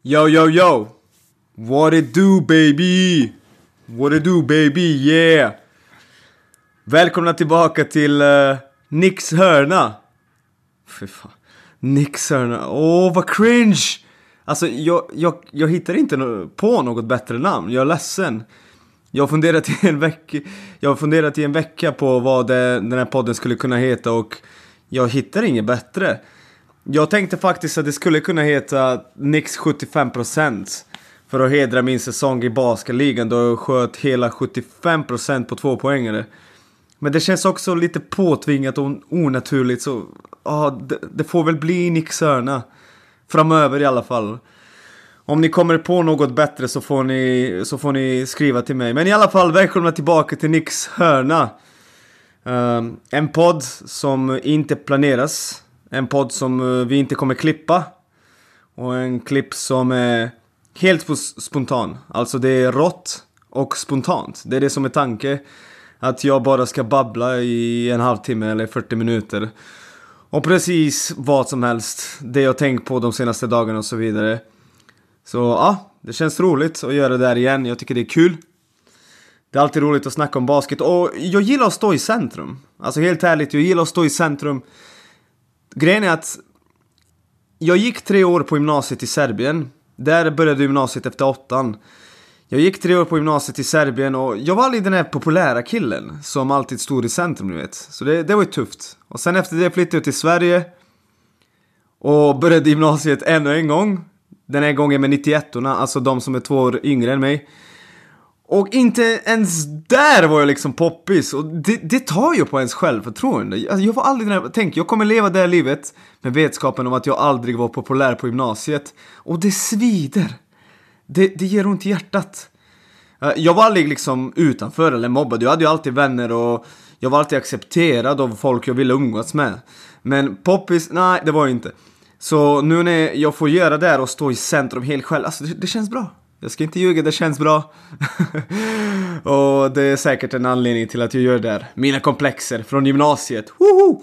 Yo, yo, yo! What it do, baby? What it do, baby? Yeah! Välkomna tillbaka till Nicks hörna. Fy fan. Nicks hörna. Vad cringe! Alltså, jag hittar inte på något bättre namn. Jag är ledsen. Jag har funderat i en vecka på vad den här podden skulle kunna heta och jag hittar inget bättre. Jag tänkte faktiskt att det skulle kunna heta Nicks 75% för att hedra min säsong i basketligan då jag sköt hela 75% på 2-poängare. Men det känns också lite påtvingat och onaturligt, så det får väl bli Nicks hörna framöver i alla fall. Om ni kommer på något bättre så får ni skriva till mig. Men i alla fall, välkomna tillbaka till Nicks hörna. En podd som inte planeras. En podd som vi inte kommer klippa. Och en klipp som är helt spontan. Alltså det är rått och spontant. Det är det som är tanke. Att jag bara ska babbla i en halvtimme eller 40 minuter. Och precis vad som helst. Det jag tänkt på de senaste dagarna och så vidare. Så ja, det känns roligt att göra det där igen. Jag tycker det är kul. Det är alltid roligt att snacka om basket. Och jag gillar att stå i centrum. Alltså helt ärligt, jag gillar att stå i centrum. Grejen är att jag gick 3 år på gymnasiet i Serbien. Där började gymnasiet efter 8:an. Jag gick 3 år på gymnasiet i Serbien och jag var aldrig den här populära killen som alltid stod i centrum, du vet. Så det var ju tufft. Och sen efter det flyttade jag till Sverige och började gymnasiet ännu en gång. Den här gången med 91orna, alltså de som är 2 år yngre än mig. Och inte ens där var jag liksom poppis. Och det tar ju på ens självförtroende. Jag var aldrig den här, tänk, jag kommer leva det här livet med vetskapen om att jag aldrig var populär på gymnasiet. Och det svider. Det ger ont i hjärtat. Jag var aldrig liksom utanför eller mobbad. Jag hade ju alltid vänner och jag var alltid accepterad av folk jag ville umgås med. Men poppis, nej, det var jag inte. Så nu när jag får göra det här och stå i centrum helt själv, alltså det känns bra. Jag ska inte ljuga, det känns bra. Och det är säkert en anledning till att jag gör det här. Mina komplexer från gymnasiet. Woho!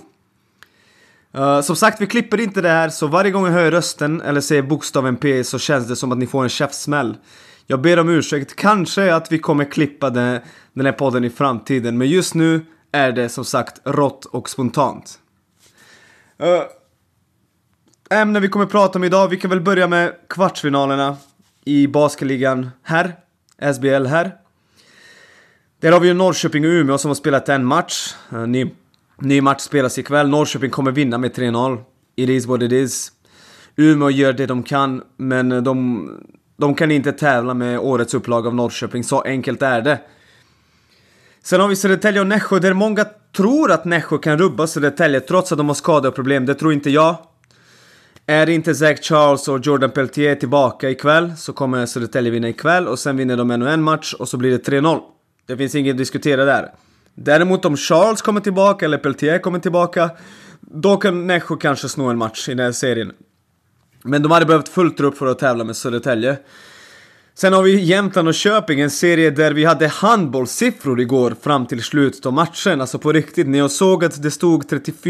Som sagt, vi klipper inte det här. Så varje gång jag hör rösten eller säger bokstaven P så känns det som att ni får en käftsmäll. Jag ber om ursäkt. Kanske att vi kommer klippa den här podden i framtiden. Men just nu är det som sagt rått och spontant. Ämnen vi kommer prata om idag. Vi kan väl börja med kvartsfinalerna i basketligan här. SBL här. Där har vi ju Norrköping och Umeå som har spelat en match. Ny match spelas ikväll. Norrköping kommer vinna med 3-0. It is what it is. Umeå gör det de kan. Men de kan inte tävla med årets upplag av Norrköping. Så enkelt är det. Sen har vi Södertälje och Nässjö. Där många tror att Nässjö kan rubba Södertälje trots att de har skador och problem. Det tror inte jag. Är inte Zach Charles och Jordan Peltier tillbaka ikväll så kommer Södertälje vinna ikväll. Och sen vinner de ännu en match och så blir det 3-0. Det finns inget att diskutera där. Däremot om Charles kommer tillbaka eller Peltier kommer tillbaka, då kan Nässjö kanske snå en match i den här serien. Men de hade behövt fullt upp för att tävla med Södertälje. Sen har vi Jämtland och Köping, en serie där vi hade handbollssiffror igår fram till slutet av matchen. Alltså på riktigt, när jag såg att det stod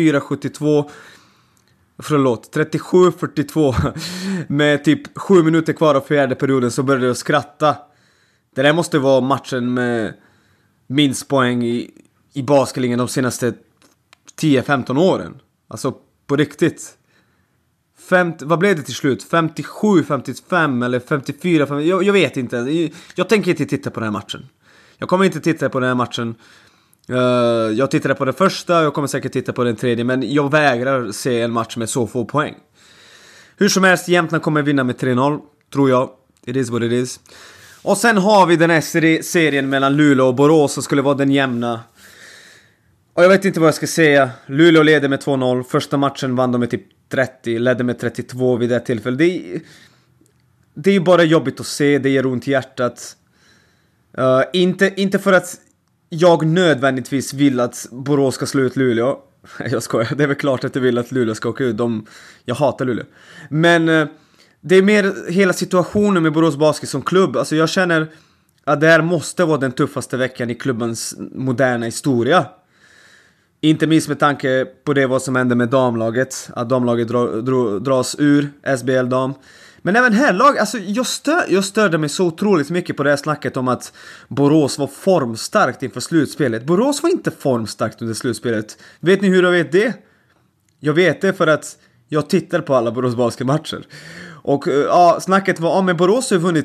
37-42 med typ 7 minuter kvar av fjärde perioden så började jag skratta. Det där måste vara matchen med minst poäng i basketligan de senaste 10-15 åren. Alltså på riktigt. Vad blev det till slut? 57, 55 eller 54? 50, jag vet inte. Jag tänker inte titta på den här matchen. Jag kommer inte titta på den här matchen. Jag tittade på den första. Jag kommer säkert titta på den tredje. Men jag vägrar se en match med så få poäng. Hur som helst, Jämtland kommer vinna med 3-0. Tror jag. It is what it is. Och sen har vi den här serien mellan Luleå och Borås som skulle vara den jämna. Och jag vet inte vad jag ska säga. Luleå leder med 2-0. Första matchen vann de med typ 30. Ledde med 32 vid det tillfället. Det är ju bara jobbigt att se. Det ger ont i hjärtat. Inte för att jag nödvändigtvis vill att Borås ska slå ut Luleå. Jag skojar. Det är väl klart att jag vill att Luleå ska åka ut. Jag hatar Luleå. Men det är mer hela situationen med Borås Basket som klubb. Alltså jag känner att det här måste vara den tuffaste veckan i klubbens moderna historia. Inte minst med tanke på det vad som hände med damlaget. Att damlaget dras ur SBL dam. Men även här lag, alltså jag störde mig så otroligt mycket på det här snacket om att Borås var formstarkt inför slutspelet. Borås var inte formstarkt under slutspelet. Vet ni hur jag vet det? Jag vet det för att jag tittar på alla Borås basketmatcher. Och ja, snacket var, men Borås har ju vunnit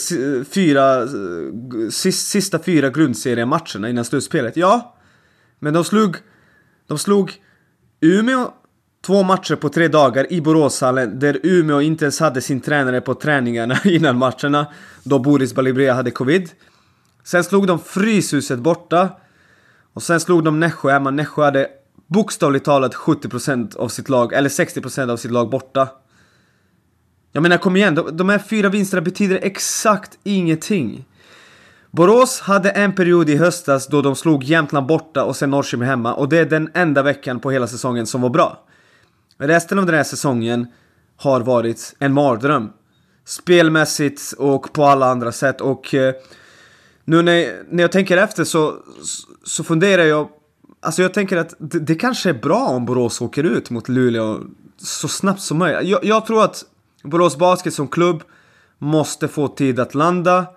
sista 4 grundseriematcherna innan slutspelet. Ja, men de slog Umeå 2 matcher på 3 dagar i Boråshallen, där Umeå inte ens hade sin tränare på träningarna innan matcherna, då Boris Balibrea hade covid. Sen slog de Fryshuset borta, och sen slog de Nässjö hemma. Nässjö hade bokstavligt talat 70% av sitt lag, eller 60% av sitt lag borta. Jag menar, kom igen, de här 4 vinsterna betyder exakt ingenting. Borås hade en period i höstas då de slog Jämtland borta och sen Norrköping hemma, och det är den enda veckan på hela säsongen som var bra. Resten av den här säsongen har varit en mardröm, spelmässigt och på alla andra sätt. Och nu när jag tänker efter så funderar jag, alltså jag tänker att det kanske är bra om Borås åker ut mot Luleå så snabbt som möjligt. Jag tror att Borås Basket som klubb måste få tid att landa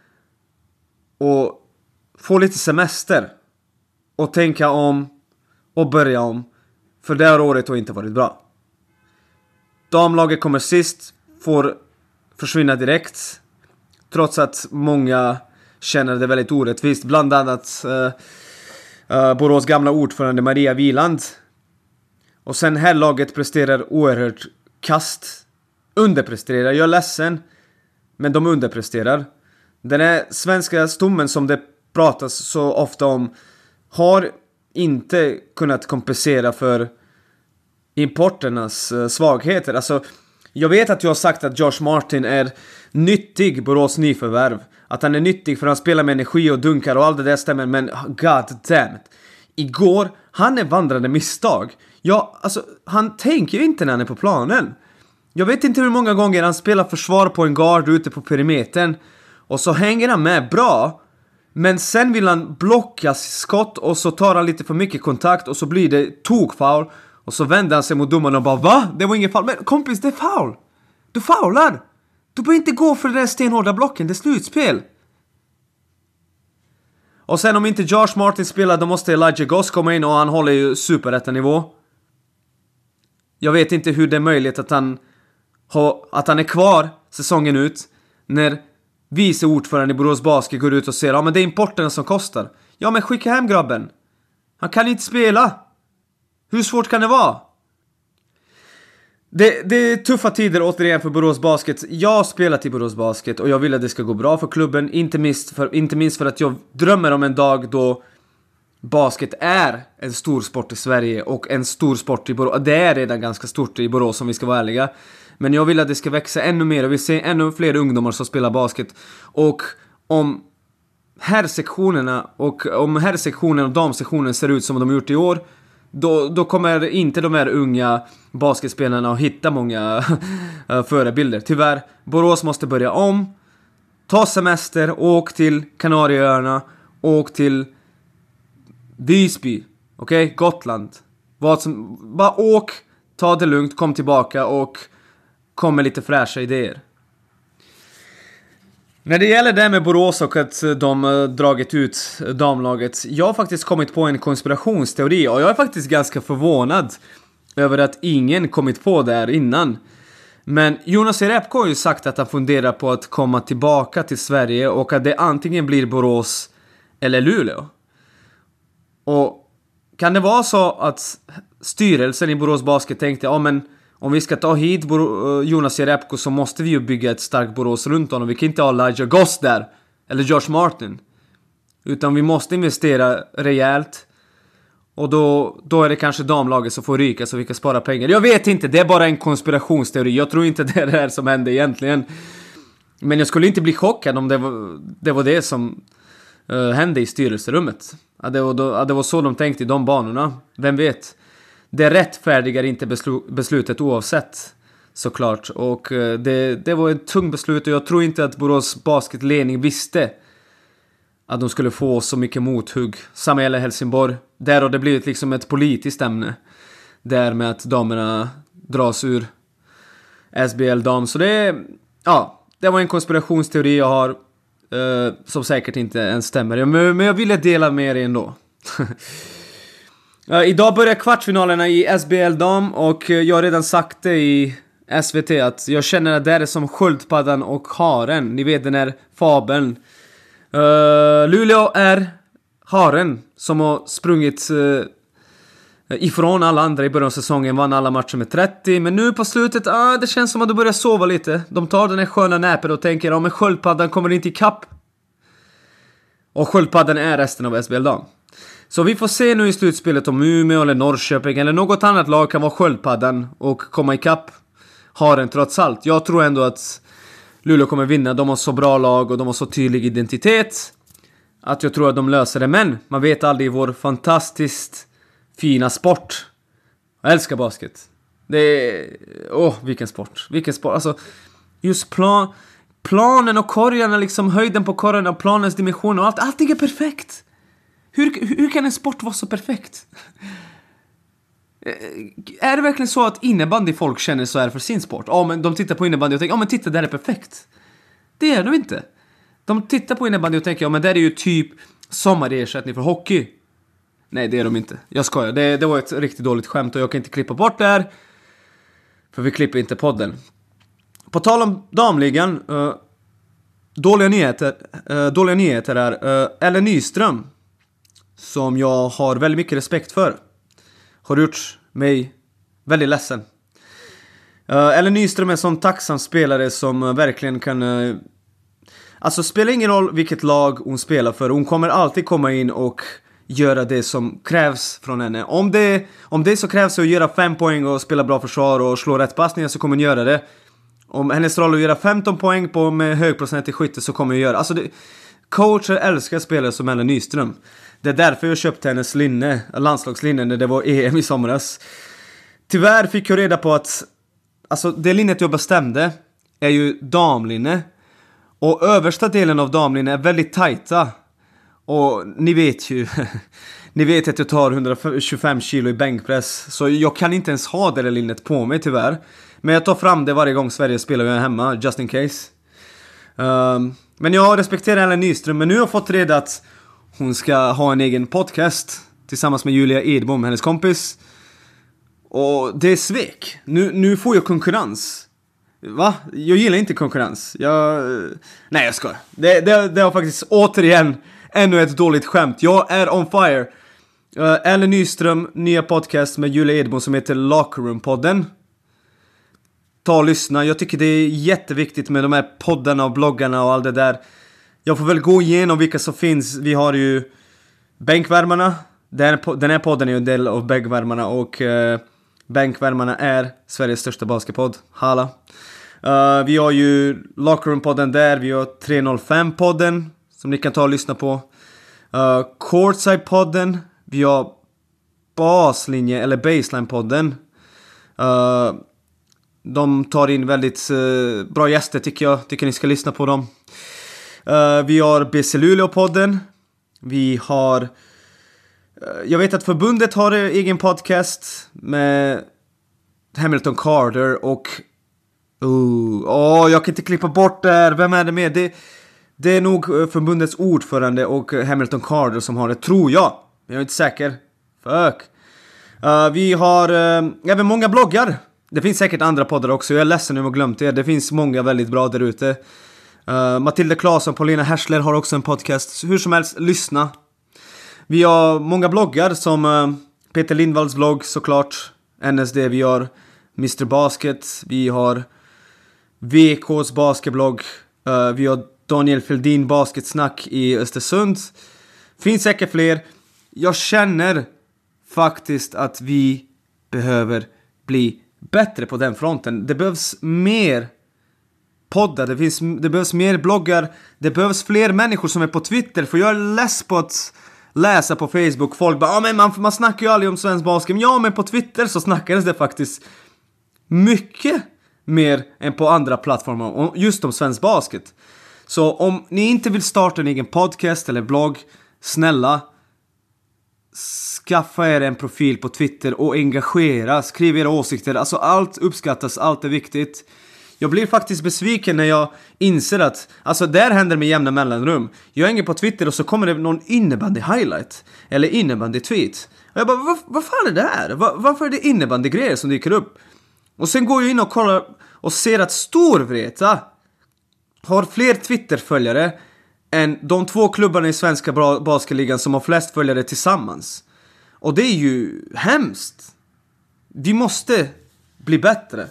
och få lite semester och tänka om och börja om, för det här året har inte varit bra. Damlaget kommer sist, får försvinna direkt, trots att många känner det väldigt orättvist, bland annat Borås gamla ordförande Maria Wieland. Och sen här laget presterar oerhört kast, underpresterar. Jag är ledsen, men de underpresterar. Den här svenska stommen som det pratas så ofta om har inte kunnat kompensera för importernas svagheter. Alltså, jag vet att jag har sagt att Josh Martin är nyttig Borås nyförvärv. Att han är nyttig för att han spelar med energi och dunkar och allt det där stämmer. Men god damn it. Igår, han är vandrande misstag. Ja, alltså, han tänker inte när han är på planen. Jag vet inte hur många gånger han spelar försvar på en guard ute på perimetern. Och så hänger han med bra. Men sen vill han blocka skott och så tar han lite för mycket kontakt och så blir det tokfoul. Och så vänder han sig mot domaren och bara, va? Det var ingen foul. Men kompis, det är foul. Du foular. Du behöver inte gå för den där stenhårda blocken. Det är slutspel. Och sen om inte Josh Martin spelar, då måste Elijah Goss komma in, och han håller ju superrätta nivå. Jag vet inte hur det är möjligt att han är kvar säsongen ut när vice ordförande i Borås Basket går ut och säger, ja men det är importerna som kostar. Ja men skicka hem grabben. Han kan inte spela. Hur svårt kan det vara? Det är tuffa tider återigen för Borås Basket. Jag har spelat i Borås Basket och jag vill att det ska gå bra för klubben. Inte minst för att jag drömmer om en dag då basket är en stor sport i Sverige och en stor sport i Borås. Det är redan ganska stort i Borås om vi ska vara ärliga. Men jag vill att det ska växa ännu mer och vi ser ännu fler ungdomar som spelar basket. Och om herrsektionerna och damsektionen ser ut som de har gjort i år, då kommer inte de här unga basketspelarna att hitta många förebilder. Tyvärr, Borås måste börja om. Ta semester, åk till Kanarieöarna, åk till Visby, okej? Gotland. Bara åk, ta det lugnt, kom tillbaka och kom med lite fräscha idéer. När det gäller det med Borås och att de dragit ut damlaget, jag har faktiskt kommit på en konspirationsteori och jag är faktiskt ganska förvånad över att ingen kommit på det här innan. Men Jonas Jerebko har ju sagt att han funderar på att komma tillbaka till Sverige och att det antingen blir Borås eller Luleå. Och kan det vara så att styrelsen i Borås Basket tänkte, ja men om vi ska ta hit Jonas Jerebko så måste vi ju bygga ett starkt Borås runt honom. Vi kan inte ha Elijah Goss där, eller Josh Martin. Utan vi måste investera rejält. Och då är det kanske damlaget som får ryka så vi kan spara pengar. Jag vet inte, det är bara en konspirationsteori. Jag tror inte det är det här som hände egentligen. Men jag skulle inte bli chockad om det var det som hände i styrelserummet. Att det var så de tänkte i de banorna. Vem vet? Det rättfärdigar inte beslutet oavsett, såklart. Och det var ett tungt beslut och jag tror inte att Borås basketledning visste att de skulle få så mycket mothugg. Samma gäller Helsingborg. Där har det blivit liksom ett politiskt ämne. Där med att damerna dras ur SBL dam. Så det var en konspirationsteori jag har som säkert inte ens stämmer. Men jag ville dela med er ändå. Idag börjar kvartsfinalerna i SBL dam och jag har redan sagt det i SVT att jag känner att det är som sköldpaddan och haren. Ni vet den här fabeln. Luleå är haren som har sprungit ifrån alla andra i början av säsongen, vann alla matcher med 30, men nu på slutet, det känns som att de börjar sova lite. De tar den här sköna näpen och tänker, men sköldpaddan kommer inte i kapp. Och sköldpaddan är resten av SBL dam. Så vi får se nu i slutspelet om Umeå eller Norrköping eller något annat lag kan vara sköldpaddan och komma i kapp haren trots allt. Jag tror ändå att Luleå kommer vinna, de har så bra lag och de har så tydlig identitet att jag tror att de löser det, men man vet aldrig i vår fantastiskt fina sport. Jag älskar basket. Det är... vilken sport. Alltså, just planen och korgarna, liksom höjden på korgarna och planens dimensioner och allting är perfekt. Hur kan en sport vara så perfekt? Är det verkligen så att innebandy folk känner så här för sin sport? Men de tittar på innebandy och tänker, men titta, det här är perfekt. Det är de inte. De tittar på innebandy och tänker, men det är ju typ sommarersättning för hockey. Nej, det är de inte. Jag skojar. Det var ett riktigt dåligt skämt och jag kan inte klippa bort det här. För vi klipper inte podden. På tal om damligan. Dåliga nyheter är Ellen Nyström, som jag har väldigt mycket respekt för, har gjort mig väldigt ledsen. Ellen Nyström är en sån tacksam spelare som verkligen kan... Alltså spelar ingen roll vilket lag hon spelar för. Hon kommer alltid komma in och göra det som krävs från henne. Om det så krävs att göra 5 poäng och spela bra försvar och slå rätt passningar, så kommer hon göra det. Om hennes roll är att göra 15 poäng på med hög procent i skytte, så kommer hon göra. Alltså coacher älskar spelare som Ellen Nyström. Det är därför jag köpte hennes landslagslinne när det var EM i somras. Tyvärr fick jag reda på att det linnet jag bestämde är ju damlinne. Och översta delen av damlinne är väldigt tajta. Och ni vet att jag tar 125 kilo i bänkpress. Så jag kan inte ens ha det där linnet på mig tyvärr. Men jag tar fram det varje gång Sverige spelar och jag är hemma, just in case. Men jag respekterar Ellen Nyström. Men nu har jag fått reda att hon ska ha en egen podcast tillsammans med Julia Edbom, hennes kompis. Och det är svek. Nu får jag konkurrens. Va? Jag gillar inte konkurrens. Nej, jag ska. Det har faktiskt återigen ännu ett dåligt skämt. Jag är on fire. Ellen Nyström, nya podcast med Julia Edbom som heter Locker Room-podden. Ta och lyssna. Jag tycker det är jätteviktigt med de här poddarna och bloggarna och allt det där. Jag får väl gå igenom vilka som finns. Vi har ju Bänkvärmarna. Den här podden är ju en del av Bänkvärmarna. Och Bänkvärmarna är Sveriges största basketpodd. Halla. Vi har ju Locker Room-podden där. Vi har 305-podden som ni kan ta och lyssna på. Courtside-podden. Vi har Baslinje eller Baseline-podden. De tar in väldigt bra gäster tycker jag. Tycker ni ska lyssna på dem. Vi har BC Luleå-podden. Vi har... jag vet att förbundet har egen podcast med Hamilton Carter och... jag kan inte klippa bort det här. Vem är det med? Det är nog förbundets ordförande och Hamilton Carter som har det, tror jag. Jag är inte säker. Fuck. Vi har även många bloggar. Det finns säkert andra poddar också. Jag är ledsen om jag har glömt det. Det finns många väldigt bra där ute. Matilda Claesson och Paulina Härsler har också en podcast. Hur som helst, lyssna. Vi har många bloggar som Peter Lindvalls blogg såklart. NSD, vi har Mr. Basket. Vi har VKs basketblogg. Vi har Daniel Feldin basketsnack i Östersund. Finns säkert fler. Jag känner faktiskt att vi behöver bli bättre på den fronten. Det behövs mer poddar. Det behövs mer bloggar. Det behövs fler människor som är på Twitter. För jag är less på att läsa på Facebook. Folk bara, men man snackar ju aldrig om svensk basket. Ja, men på Twitter så snackades det faktiskt mycket mer än på andra plattformar just om svensk basket. Så om ni inte vill starta en egen podcast eller blogg, snälla skaffa er en profil på Twitter och engagera, skriv era åsikter. Alltså allt uppskattas, allt är viktigt. Jag blir faktiskt besviken när jag inser att, alltså där händer med jämna mellanrum. Jag hänger på Twitter och så kommer det någon innebandy-highlight eller innebandy-tweet. Och jag bara, vad fan är det här? Varför är det innebandy-grejer som dyker upp? Och sen går jag in och kollar och ser att Storvreta har fler Twitter-följare än de 2 klubbarna i svenska basketligan som har flest följare tillsammans. Och det är ju hemskt. Vi måste bli bättre.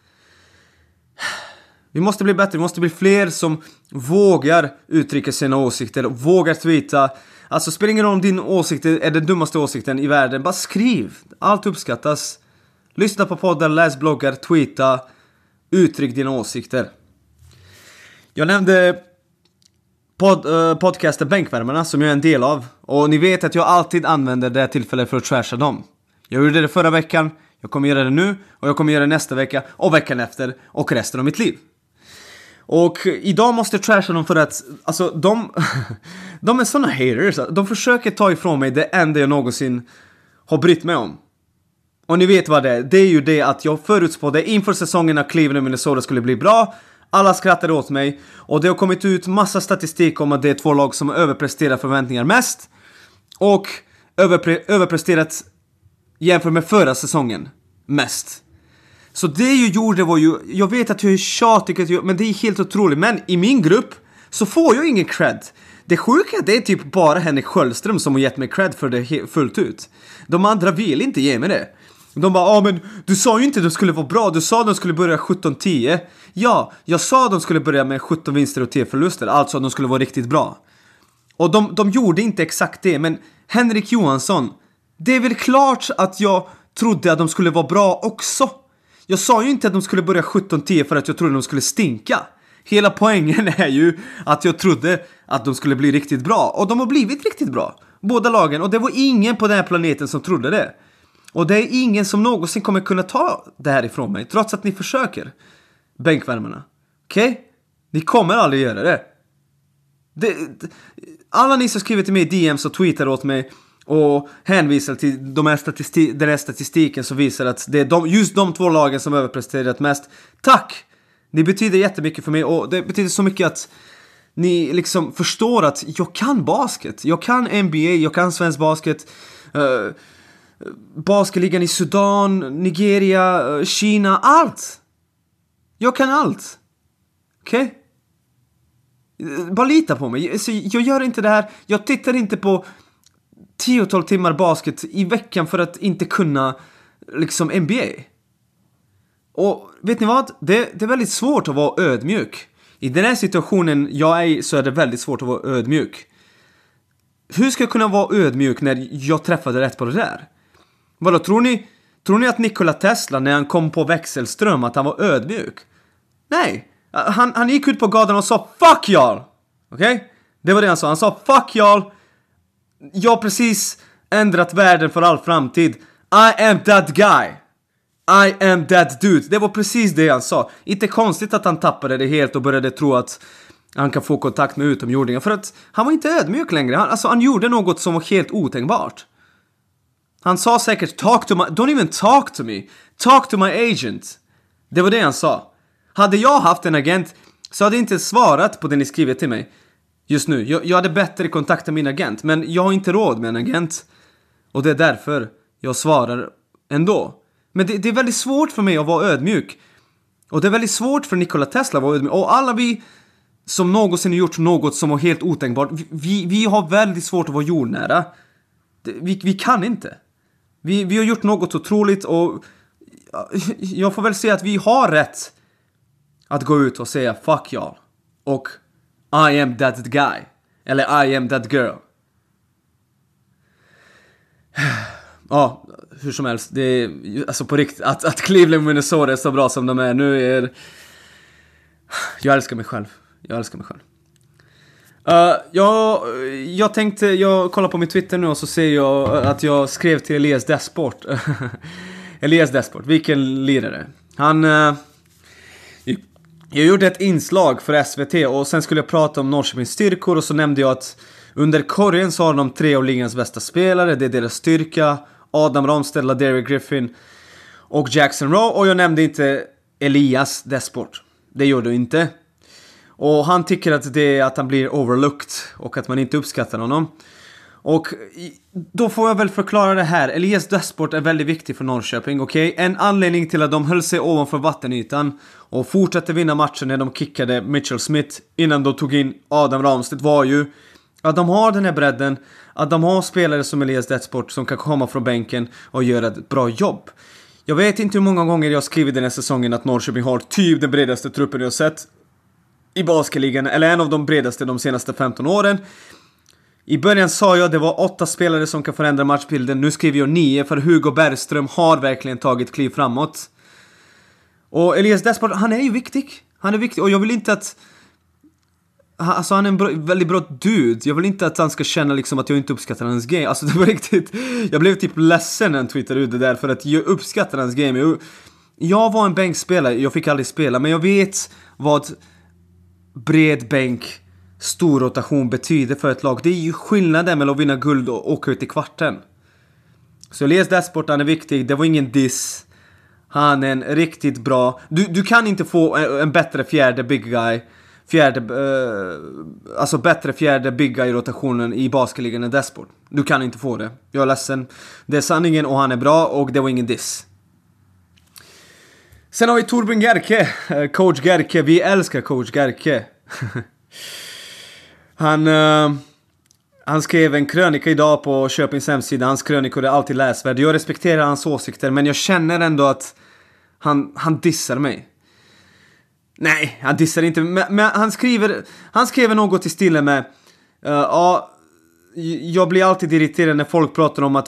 Vi måste bli bättre, vi måste bli fler som vågar uttrycka sina åsikter och vågar tweeta. Alltså spelar ingen roll om din åsikt är den dummaste åsikten i världen. Bara skriv, allt uppskattas. Lyssna på poddar, läs bloggar, tweeta. Uttryck dina åsikter. Jag nämnde podcasten Bänkvärmarna som jag är en del av. Och ni vet att jag alltid använder det tillfället för att trasha dem. Jag gjorde det förra veckan, jag kommer göra det nu och jag kommer göra det nästa vecka och veckan efter och resten av mitt liv. Och idag måste jag trasha dem för att alltså de är såna haters. De försöker ta ifrån mig det enda jag någonsin har brytt mig om. Och ni vet vad det är. Det är ju det att jag förutspådde inför säsongen att Cleveland och Minnesota skulle bli bra. Alla skrattade åt mig. Och det har kommit ut massa statistik om att det är 2 lag som överpresterar förväntningar mest. Och överpresterat jämfört med förra säsongen mest. Så det jag gjorde var ju, jag vet att jag är tjatig, men det är helt otroligt. Men i min grupp så får jag ingen cred. Det sjuka är det är typ bara Henrik Sköldström som har gett mig cred för det fullt ut. De andra vill inte ge mig det. De bara, men du sa ju inte att de skulle vara bra. Du sa att de skulle börja 17-10. Ja, jag sa att de skulle börja med 17 vinster och 10 förluster. Alltså att de skulle vara riktigt bra. Och de gjorde inte exakt det. Men Henrik Johansson, det är väl klart att jag trodde att de skulle vara bra också. Jag sa ju inte att de skulle börja 17-10 för att jag trodde att de skulle stinka. Hela poängen är ju att jag trodde att de skulle bli riktigt bra. Och de har blivit riktigt bra. Båda lagen. Och det var ingen på den här planeten som trodde det. Och det är ingen som någonsin kommer kunna ta det här ifrån mig. Trots att ni försöker. Bänkvärmarna. Okej? Ni kommer aldrig göra det. Alla ni som skriver till mig i DMs och tweetar åt mig och hänvisar till den här statistiken som visar att det är just de 2 lagen som överpresterat mest. Tack! Ni betyder jättemycket för mig och det betyder så mycket att ni liksom förstår att jag kan basket. Jag kan NBA, jag kan svensk basket. Basketligan i Sudan, Nigeria, Kina, allt. Jag kan allt. Okej? Bara lita på mig. Jag gör inte det här. Jag tittar inte på 10-12 timmar basket i veckan för att inte kunna liksom NBA. Och vet ni vad? Det är väldigt svårt att vara ödmjuk. I den här situationen jag är i så är det väldigt svårt att vara ödmjuk. Hur ska jag kunna vara ödmjuk när jag träffade rätt på det där? Vadå, tror ni att Nikola Tesla när han kom på växelström att han var ödmjuk? Nej, han gick ut på gatan och sa fuck y'all. Okej? Det var det han sa. Han sa fuck y'all. Jag har precis ändrat världen för all framtid. I am that guy. I am that dude. Det var precis det han sa. Inte konstigt att han tappade det helt och började tro att han kan få kontakt med utomjordingar. För att han var inte ödmjuk längre. Han gjorde något som var helt otänkbart. Han sa säkert don't even talk to me. Talk to my agent. Det var det han sa. Hade jag haft en agent så hade jag inte svarat på det ni skrivit till mig just nu. Jag hade bättre kontakt med min agent. Men jag har inte råd med en agent. Och det är därför jag svarar ändå. Men det är väldigt svårt för mig att vara ödmjuk. Och det är väldigt svårt för Nikola Tesla att vara ödmjuk. Och alla vi som någonsin har gjort något som var helt otänkbart. Vi har väldigt svårt att vara jordnära. Vi kan inte. Vi har gjort något otroligt och jag får väl säga att vi har rätt att gå ut och säga fuck y'all. Och I am that guy. Eller I am that girl. Ja, hur som helst. Det är alltså på riktigt att Cleveland och Minnesota är så bra som de är nu är... Jag älskar mig själv. Jag tänkte, jag kollar på min Twitter nu och så ser jag att jag skrev till Elias Desport. Elias Desport, vilken lirare. Jag gjorde ett inslag för SVT och sen skulle jag prata om Norrköpings styrkor och så nämnde jag att under korgen så har de 3 av ligans bästa spelare. Det är deras styrka. Adam Ramstella, Derek Griffin och Jackson Rowe. Och jag nämnde inte Elias Desport. Det gör du inte. Och han tycker att det är att han blir overlooked och att man inte uppskattar honom. Och då får jag väl förklara det här. Elias Desport är väldigt viktig för Norrköping, okej? En anledning till att de höll sig ovanför vattenytan och fortsatte vinna matchen när de kickade Mitchell Smith innan de tog in Adam Ramstedt var ju att de har den här bredden, att de har spelare som Elias Desport som kan komma från bänken och göra ett bra jobb. Jag vet inte hur många gånger jag skrivit den här säsongen att Norrköping har typ den bredaste truppen jag sett i basketligan, eller en av de bredaste de senaste 15 åren. I början sa jag att det var 8 spelare som kan förändra matchbilden. Nu skriver jag 9 för Hugo Bergström har verkligen tagit kliv framåt. Och Elias Desport, han är ju viktig. Han är viktig och jag vill inte att... Alltså han är en väldigt bra dude. Jag vill inte att han ska känna liksom att jag inte uppskattar hans game. Alltså det var riktigt... Jag blev typ ledsen när han twittrade ut det där för att jag uppskattar hans game. Jag var en bänkspelare, jag fick aldrig spela. Men jag vet vad bred bänk, stor rotation betyder för ett lag. Det är ju skillnaden mellan att vinna guld och åka ut i kvarten. Så Elias Desport, han är viktig. Det var ingen diss. Han är en riktigt bra... Du kan inte få en bättre fjärde big guy. Bättre fjärde big guy i rotationen i basketligan än Desport. Du kan inte få det. Jag är ledsen. Det är sanningen och han är bra och det var ingen diss. Sen har vi Torbjörn Gerke. Coach Gerke. Vi älskar coach Gerke. Han skrev en krönika idag på Köpings hemsida. Hans krönikor är alltid läsvärd. Jag respekterar hans åsikter, men jag känner ändå att han dissar mig. Nej, han dissar inte. Men han skriver något i stilen med jag blir alltid irriterad när folk pratar om att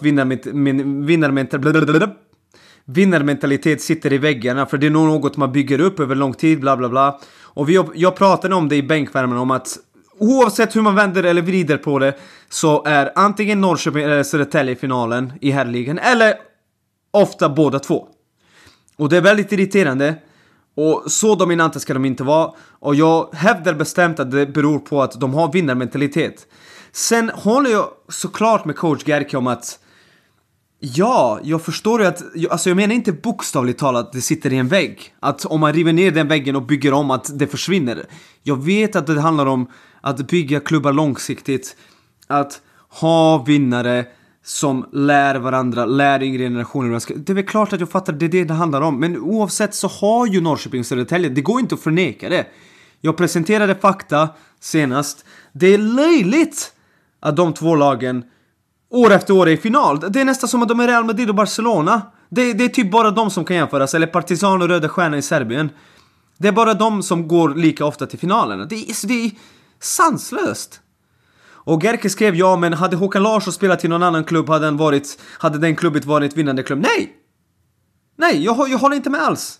vinnarmentalitet sitter i väggarna, för det är något man bygger upp över lång tid, bla bla bla. Och jag pratade om det i bänkvärmen, om att oavsett hur man vänder eller vrider på det, så är antingen Norrköping eller Södertälje i finalen i herrligan, eller ofta båda två. Och det är väldigt irriterande. Och så dominanta ska de inte vara. Och jag hävdar bestämt att det beror på att de har vinnarmentalitet. Sen håller jag såklart med coach Gerke om att ja, jag förstår ju att... Alltså jag menar inte bokstavligt talat att det sitter i en vägg. Att om man river ner den väggen och bygger om, att det försvinner. Jag vet att det handlar om att bygga klubbar långsiktigt. Att ha vinnare som lär varandra, lär yngre generationer. Det är väl klart att jag fattar att det är det det handlar om. Men oavsett så har ju Norrköping och Södertälje, det går inte att förneka det. Jag presenterade fakta senast. Det är löjligt att de två lagen år efter år är i final. Det är nästan som att de är Real Madrid och Barcelona. Det är typ bara de som kan jämföras. Eller Partizan och Röda Stjärnan i Serbien. Det är bara de som går lika ofta till finalen. Det är sanslöst. Och Gerke skrev, ja, men hade Håkan Larsson spelat i någon annan klubb hade den klubben varit vinnande klubb. Nej, jag håller inte med alls.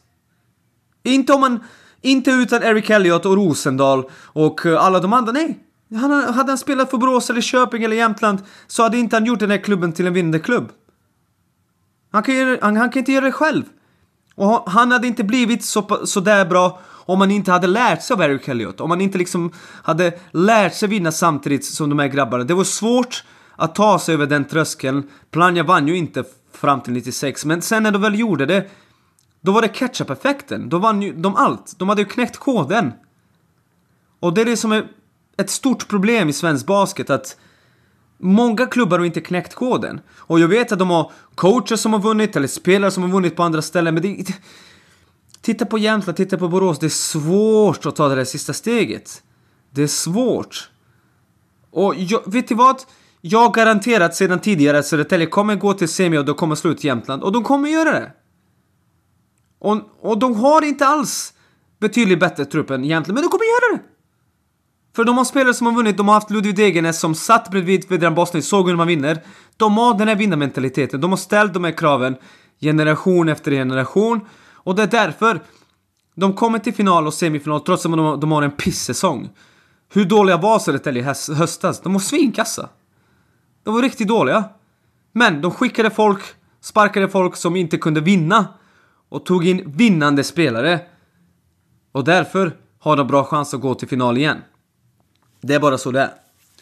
Inte utan Eric Elliott och Rosendal och alla de andra, nej. Hade han spelat för Borås eller Köping eller Jämtland, så hade inte han gjort den här klubben till en vinnande klubb. Han kan inte göra det själv. Och han hade inte blivit så där bra om man inte hade lärt sig av Eric Elliott. Om man inte liksom hade lärt sig vinna samtidigt som de här grabbarna. Det var svårt att ta sig över den tröskeln. Plannja vann ju inte fram till 96. Men sen när de väl gjorde det, då var det catch-up-effekten. Då vann ju de allt. De hade ju knäckt koden. Och det är det som är ett stort problem i svensk basket, att många klubbar har inte knäckt koden. Och jag vet att de har coacher som har vunnit, eller spelare som har vunnit på andra ställen. Men titta på Jämtland, titta på Borås. Det är svårt att ta det där sista steget. Det är svårt. Och vet du vad? Jag har garanterat sedan tidigare att Södertälje kommer gå till semi och då kommer slå ut Jämtland. Och de kommer göra det. Och de har inte alls betydligt bättre trupp än Jämtland, men de kommer göra det. För de har spelare som har vunnit. De har haft Ludvig Degernes som satt bredvid Vedran Bosnien, såg hur man vinner. De har den här vinnarmentaliteten. De har ställt de här kraven generation efter generation. Och det är därför de kommer till final och semifinal trots att de har en pissäsong. Hur dåliga var Södertälje höstas? De var svinkassa. De var riktigt dåliga. Men de sparkade folk som inte kunde vinna. Och tog in vinnande spelare. Och därför har de bra chans att gå till final igen. Det är bara så det är.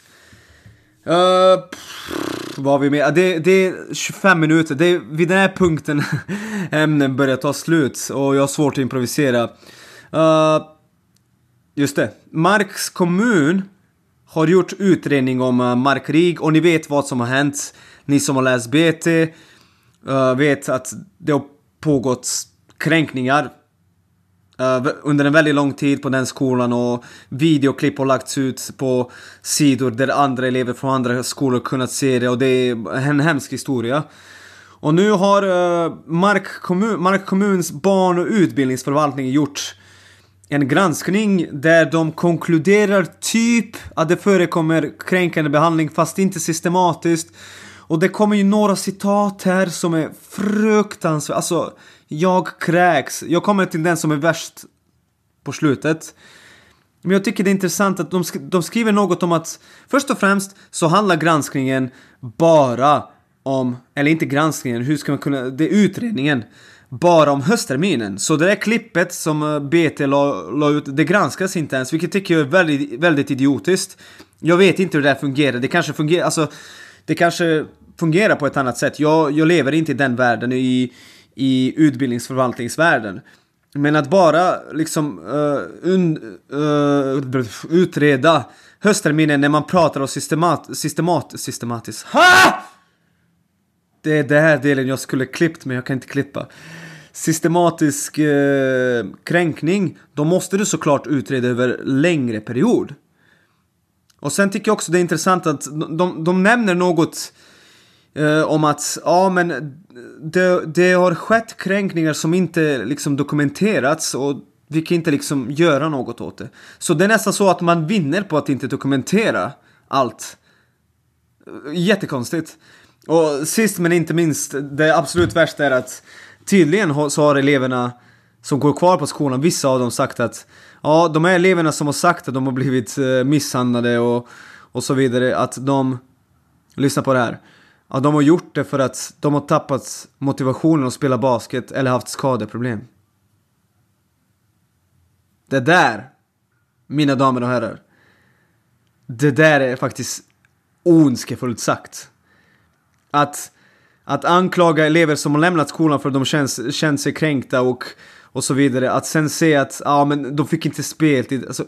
Vad har vi med? Det är 25 minuter. Det är vid den här punkten ämnen börjar ta slut. Och jag har svårt att improvisera. Just det. Marks kommun har gjort utredning om markrig och ni vet vad som har hänt. Ni som har läst BT vet att det har pågått kränkningar under en väldigt lång tid på den skolan och videoklipp har lagts ut på sidor där andra elever från andra skolor kunnat se det och det är en hemsk historia. Och nu har Mark kommuns barn- och utbildningsförvaltning gjort en granskning där de konkluderar typ att det förekommer kränkande behandling fast inte systematiskt. Och det kommer ju några citat här som är fruktansvärt. Alltså, jag kräks. Jag kommer till den som är värst på slutet. Men jag tycker det är intressant att de skriver något om att först och främst så handlar granskningen bara om, eller inte granskningen, hur ska man kunna, det är utredningen bara om höstterminen. Så det där klippet som BT la ut, det granskas inte ens, vilket tycker jag är väldigt, väldigt idiotiskt. Jag vet inte hur det där fungerar. Det kanske fungerar, alltså det kanske fungerar på ett annat sätt. Jag lever inte i den världen, i utbildningsförvaltningsvärlden. Men att bara liksom utreda höstterminen när man pratar om systematiskt. Ha! Det är den här delen jag skulle klippt, men jag kan inte klippa. Systematisk kränkning, då måste du såklart utreda över längre period. Och sen tycker jag också det är intressant att de nämner något om att men det har skett kränkningar som inte liksom dokumenterats och vi kan inte liksom göra något åt det. Så det är nästan så att man vinner på att inte dokumentera allt. Jättekonstigt. Och sist men inte minst, det absolut värsta är att tydligen så har eleverna som går kvar på skolan, vissa av dem sagt att de här eleverna som har sagt att de har blivit misshandlade och så vidare, att de, lyssna på det här, att de har gjort det för att de har tappat motivationen att spela basket eller haft skadeproblem. Det där, mina damer och herrar, det där är faktiskt ondskefullt sagt. Att anklaga elever som har lämnat skolan för att de känner sig kränkta och så vidare. Att sen se att men de fick inte speltid. Alltså,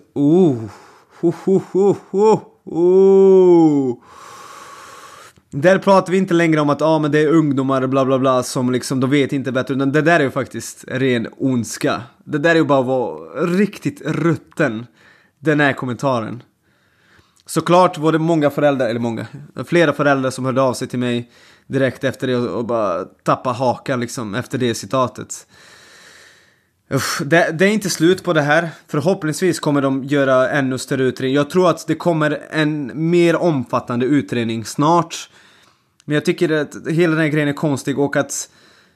Där pratar vi inte längre om att men det är ungdomar bla bla bla som liksom de vet inte bättre. Det där är ju faktiskt ren ondska. Det där är ju bara att vara riktigt rutten. Den här kommentaren. Såklart var det flera föräldrar som hörde av sig till mig direkt efter det och bara tappa hakan liksom efter det citatet. Det är inte slut på det här. Förhoppningsvis kommer de göra ännu större utredning. Jag tror att det kommer en mer omfattande utredning snart. Men jag tycker att hela den här grejen är konstig och att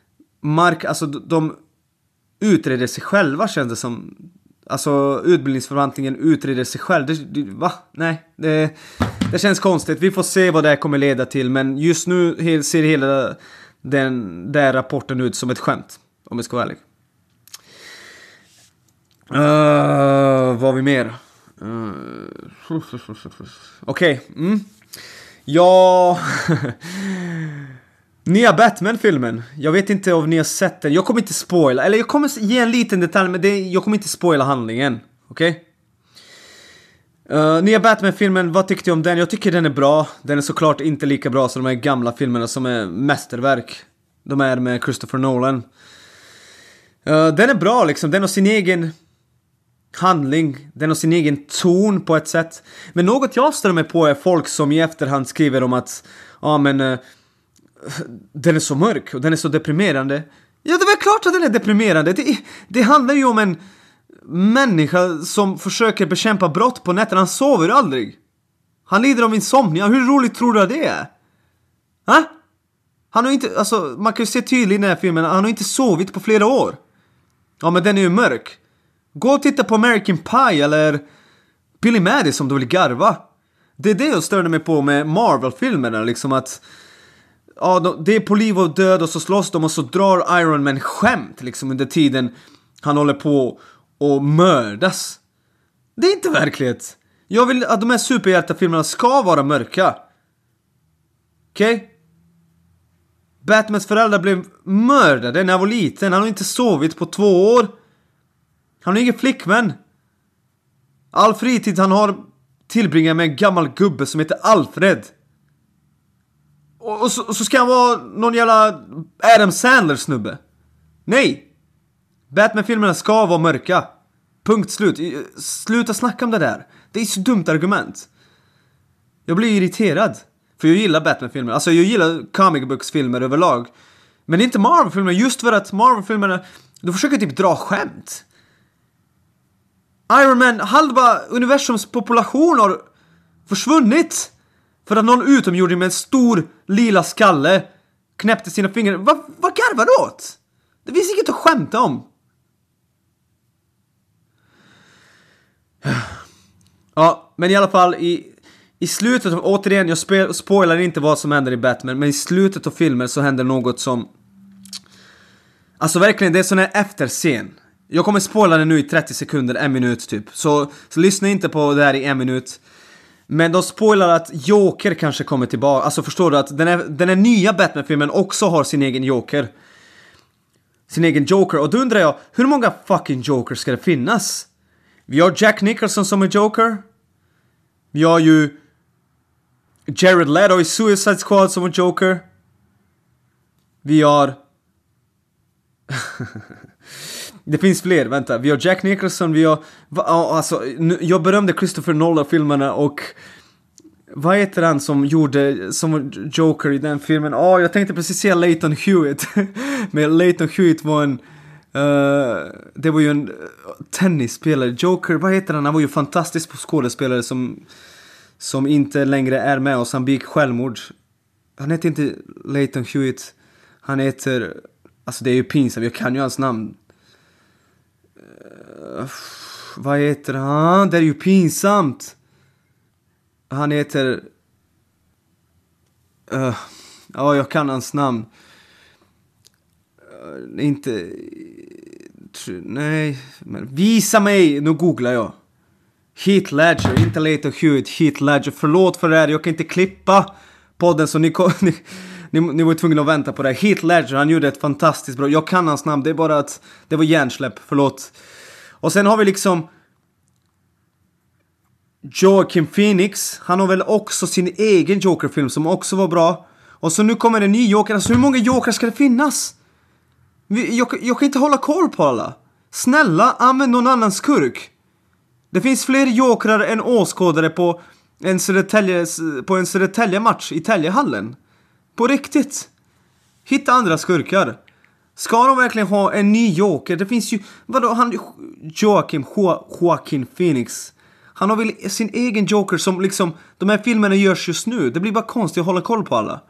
de utreder sig själva, känns det som. Alltså utbildningsförvaltningen utreder sig själv. Va? Nej, det känns konstigt. Vi får se vad det här kommer leda till. Men just nu ser hela den där rapporten ut som ett skämt, om jag ska vara ärlig. Vad har vi mer? Okej. Ja. Nya Batman-filmen. Jag vet inte om ni har sett den. Jag kommer inte spoila. Eller jag kommer ge en liten detalj, men jag kommer inte spoila handlingen. Okej? Nya Batman-filmen, vad tyckte du om den? Jag tycker den är bra. Den är såklart inte lika bra som de här gamla filmerna som är mästerverk. De är med Christopher Nolan. Den är bra liksom. Den har sin egen handling. Den har sin egen ton på ett sätt. Men något jag stör mig på är folk som i efterhand skriver om att den är så mörk och den är så deprimerande. Ja, det är väl klart att den är deprimerande. Det handlar ju om en människa som försöker bekämpa brott på nätterna. Han sover aldrig. Han lider av insomnia. Hur roligt tror du att det är? Ha? Han har inte, alltså, man kan ju se tydligt i den här filmen, han har inte sovit på flera år. Ja, men den är ju mörk. Gå och titta på American Pie eller Billy Madison om du vill garva. Det är det jag störde mig på med Marvel-filmerna, liksom att det är på liv och död och så slåss de och så drar Iron Man skämt liksom under tiden han håller på och mördas. Det är inte verklighet. Jag vill att de här superhjältefilmerna ska vara mörka. Okej? Batmans föräldrar blev mördade när han var liten. Han har inte sovit på 2 år. Han har ingen flickvän. All fritid han har tillbringar med en gammal gubbe som heter Alfred. Och så ska han vara någon jävla Adam Sandler-snubbe. Nej! Batman-filmerna ska vara mörka. Punkt slut. Sluta snacka om det där. Det är så dumt argument. Jag blir irriterad. För jag gillar Batman-filmer. Alltså jag gillar comic books-filmer överlag. Men inte Marvel-filmer. Just för att Marvel-filmerna, du försöker typ dra skämt. Iron Man, halva universums population har försvunnit. För att någon utomjording med en stor lila skalle knäppte sina fingrar. Vad garvar du åt? Det finns inget att skämta om. Ja, men i alla fall i slutet av, återigen, jag spoilar inte vad som händer i Batman, men i slutet av filmen så händer något som, alltså verkligen, det är sån här efterscen. Jag kommer spoila det nu i 30 sekunder, 1 minut typ. Så lyssna inte på det här i 1 minut. Men de spoilar att Joker kanske kommer tillbaka. Alltså förstår du att den här nya Batman-filmen också har sin egen Joker. Sin egen Joker. Och då undrar jag, hur många fucking Jokers ska det finnas? Vi har Jack Nicholson som är Joker. Vi har ju Jared Leto i Suicide Squad som är Joker. Vi har det finns fler, vänta. Vi har Jack Nicholson, vi har alltså, jag berömde Christopher Nolan-filmerna. Och vad heter han som gjorde som Joker i den filmen? Jag tänkte precis säga Leighton Hewitt. Men Leighton Hewitt var det var ju en tennisspelare. Joker, vad heter han? Han var ju fantastisk på skådespelare som inte längre är med oss. Han begick självmord. Han heter inte Leighton Hewitt. Han heter, alltså det är ju pinsamt, jag kan ju hans namn. Vad heter han? Det är ju pinsamt. Han heter jag kan hans namn. Inte nej, men visa mig, nu googlar jag. Heath Ledger, inte Leighton Hewitt, Heath Ledger. Förlåt för det här, jag kan inte klippa podden så ni var tvungna att vänta på det. Heath Ledger, han gjorde ett fantastiskt bra. Jag kan hans namn, det är bara att det var hjärnsläpp, förlåt. Och sen har vi liksom Joaquin Phoenix. Han har väl också sin egen Joker-film som också var bra. Och så nu kommer en ny Joker. Alltså hur många Joker ska det finnas? Jag kan inte hålla koll på alla. Snälla, använd någon annan skurk. Det finns fler Jokrar än åskådare på en Södertälje-match i Täljehallen. På riktigt. Hitta andra skurkar. Ska de verkligen ha en ny Joker? Det finns ju, Joaquin Phoenix. Han har väl sin egen Joker som liksom, de här filmerna görs just nu. Det blir bara konstigt att hålla koll på alla.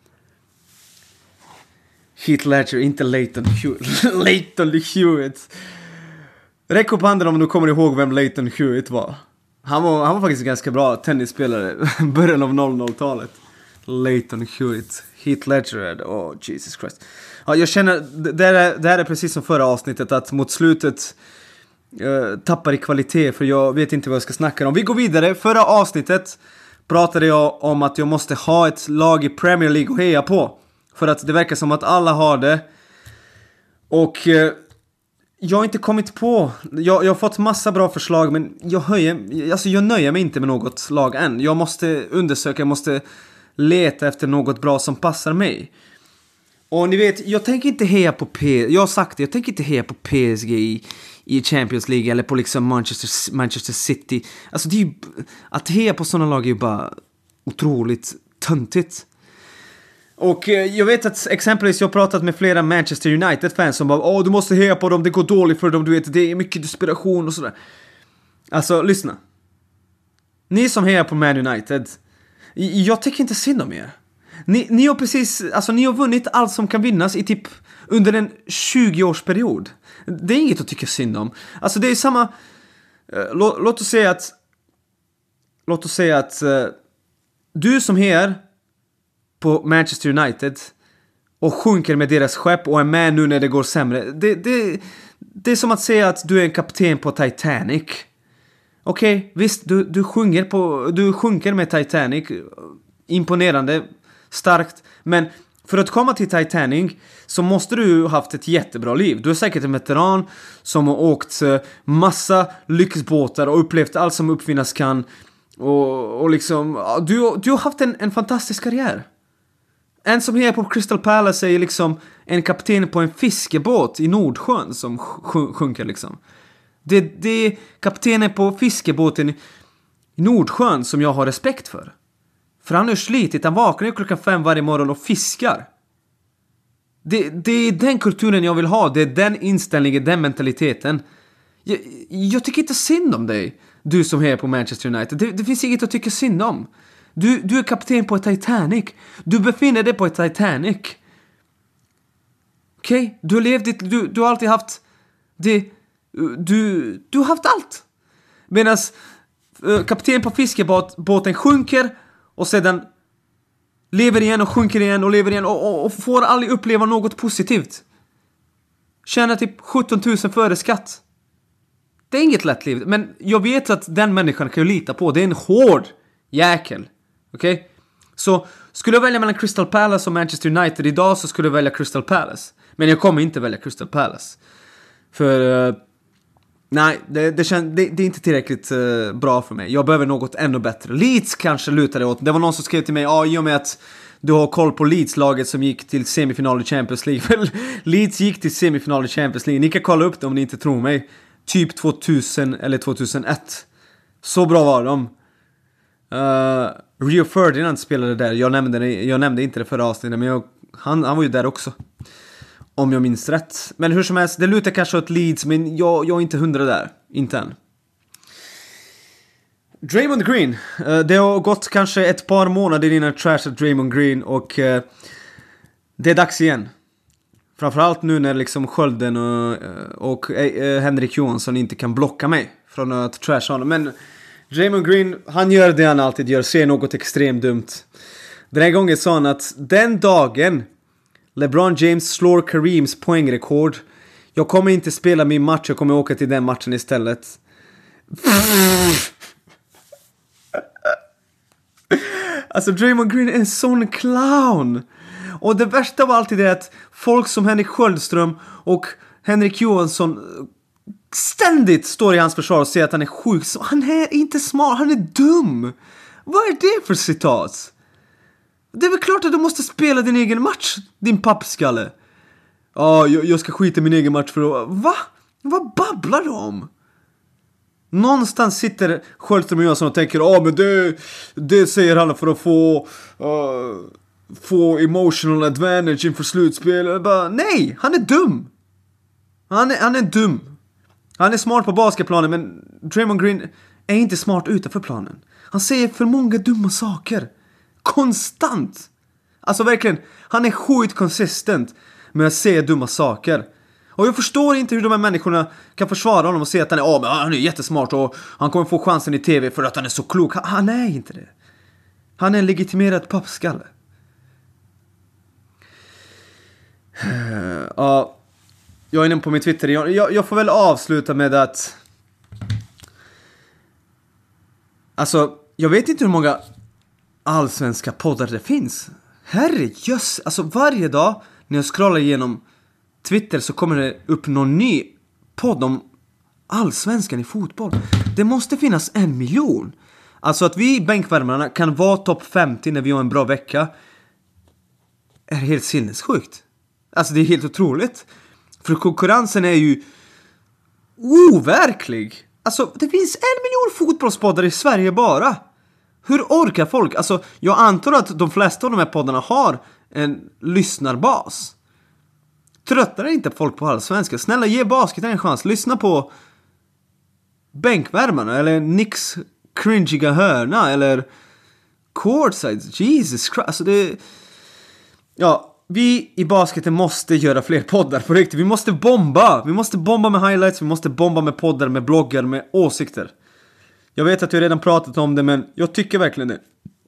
Heath Ledger, inte Leighton Hewitt. Räck upp handen om du kommer ihåg vem Leighton Hewitt var. Han var faktiskt ganska bra tennisspelare början av 00-talet. Leighton Hewitt. Heath Ledger. Jesus Christ. Ja, jag känner, det här är precis som förra avsnittet, att mot slutet tappar i kvalitet, för jag vet inte vad jag ska snacka om. Vi går vidare. Förra avsnittet pratade jag om att jag måste ha ett lag i Premier League att heja på. För att det verkar som att alla har det. Och jag har inte kommit på. Jag har fått massa bra förslag, men jag nöjer mig inte med något lag än. Jag måste undersöka, jag måste leta efter något bra som passar mig. Och ni vet, jag tänker inte heja på jag har sagt det, jag tänker inte heja på PSG i Champions League eller på liksom Manchester City. Alltså det är ju, att heja på sådana lag är ju bara otroligt töntigt. Och jag vet att exempelvis jag har pratat med flera Manchester United-fans som bara, du måste heja på dem, det går dåligt för dem, du vet, det är mycket desperation och sådär. Alltså, lyssna. Ni som hejar på Man United, jag tycker inte synd om er. Ni har precis, alltså ni har vunnit allt som kan vinnas i typ under en 20-årsperiod. Det är inget att tycka synd om. Alltså det är samma, låt oss säga att du som hejar på Manchester United och sjunker med deras skepp och är med nu när det går sämre. Det är som att säga att du är en kapten på Titanic. Okej, visst, du sjunker med Titanic. Imponerande, starkt. Men För att komma till Titanic så måste du ha haft ett jättebra liv. Du är säkert en veteran som har åkt massa lyxbåtar och upplevt allt som uppfinnas kan. Och liksom, du har haft en fantastisk karriär. En som är på Crystal Palace är liksom en kapten på en fiskebåt i Nordsjön som sjunker liksom. Det är kaptenen på fiskebåten i Nordsjön som jag har respekt för. För han är slitit, han vaknar 5:00 varje morgon och fiskar. Det är den kulturen jag vill ha, det är den inställningen, den mentaliteten. Jag tycker inte synd om dig, du som är på Manchester United. Det finns inget att tycka synd om. Du är kapten på ett Titanic. Du befinner dig på ett Titanic. Okej? Du har levt du har alltid haft det. Du har haft allt. Medan kapten på fiskebåten sjunker och sedan lever igen och sjunker igen och lever igen och får aldrig uppleva något positivt. Tjänar typ 17 000 före skatt. Det är inget lätt liv. Men jag vet att den människan kan jag lita på. Det är en hård jäkel. Okej? Så skulle jag välja mellan Crystal Palace och Manchester United idag, så skulle jag välja Crystal Palace. Men jag kommer inte välja Crystal Palace. För nej, det är inte tillräckligt bra för mig. Jag behöver något ännu bättre. Leeds kanske lutade åt. Det var någon som skrev till mig, i och med att du har koll på Leeds-laget som gick till semifinal i Champions League. Leeds gick till semifinal i Champions League. Ni kan kolla upp det om ni inte tror mig. Typ 2000 eller 2001. Så bra var de. Rio Ferdinand spelade där. Jag nämnde inte det förra avsnittet, men han var ju där också. Om jag minns rätt. Men hur som helst, det lutar kanske åt Leeds, men jag är inte 100 där. Inte än. Draymond Green. Det har gått kanske ett par månader innan jag trashade Draymond Green, och det är dags igen. Framförallt nu när liksom Skölden och Henrik Johansson inte kan blocka mig från att trasha honom. Men Draymond Green, han gör det han alltid gör, ser något extremt dumt. Den här gången sa han att den dagen LeBron James slår Kareems poängrekord, jag kommer inte spela min match, jag kommer åka till den matchen istället. Alltså Draymond Green är en sån clown. Och det värsta av allt är att folk som Henrik Sköldström och Henrik Johansson ständigt står i hans försvar och säger att han är sjuk. Så han är inte smart, han är dum. Vad är det för citat? Det är väl klart att du måste spela din egen match, din pappskalle. Jag ska skita i min egen match för att... Va? Vad babblar du om? Någonstans sitter Sköldström och Johansson och tänker, men det säger han för att få emotional advantage inför slutspel. Bara, nej, han är dum. Han är dum. Han är smart på basketplanen, men Draymond Green är inte smart utanför planen. Han säger för många dumma saker. Konstant. Alltså verkligen, han är sjukt konsistent med att säga dumma saker. Och jag förstår inte hur de här människorna kan försvara honom och säga att han är jättesmart och han kommer få chansen i tv för att han är så klok. Han är inte det. Han är en legitimerad pappskalle. Jag är inne på min Twitter. Jag får väl avsluta med att... Alltså, jag vet inte hur många allsvenska poddar det finns. Herrejöss. Alltså varje dag när jag scrollar igenom Twitter så kommer det upp någon ny podd om allsvenskan i fotboll. Det måste finnas 1 miljon. Alltså att vi bänkvärmarna kan vara topp 50 när vi har en bra vecka är helt sinnessjukt. Alltså det är helt otroligt. För konkurrensen är ju overklig. Alltså det finns 1 miljon fotbollspoddar i Sverige bara. Hur orkar folk? Alltså jag antar att de flesta av de här poddarna har en lyssnarbas. Tröttar inte folk på allsvenska? Snälla, ge basketen en chans. Lyssna på bänkvärmarna eller Nicks cringiga hörna eller courtside. Jesus Christ. Alltså det... Ja, vi i basketen måste göra fler poddar på riktigt. Vi måste bomba. Vi måste bomba med highlights. Vi måste bomba med poddar, med bloggar, med åsikter. Jag vet att jag redan pratat om det, men jag tycker verkligen det.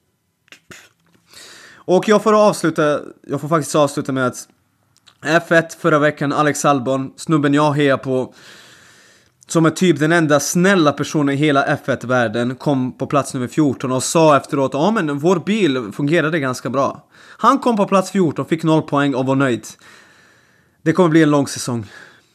Och jag får faktiskt avsluta med att F1 förra veckan, Alex Albon, snubben jag hejar på. som är typ den enda snälla personen i hela F1-världen, kom på plats nummer 14 och sa efteråt, ja men vår bil fungerade ganska bra. Han kom på plats 14, fick 0 poäng och var nöjd. Det kommer bli en lång säsong.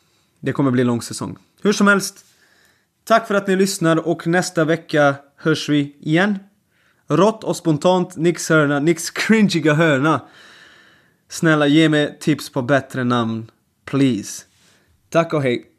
Hur som helst, tack för att ni lyssnar och nästa vecka hörs vi igen. Rått och spontant, Nicks cringiga hörna. Snälla ge mig tips på bättre namn, please. Tack och hej.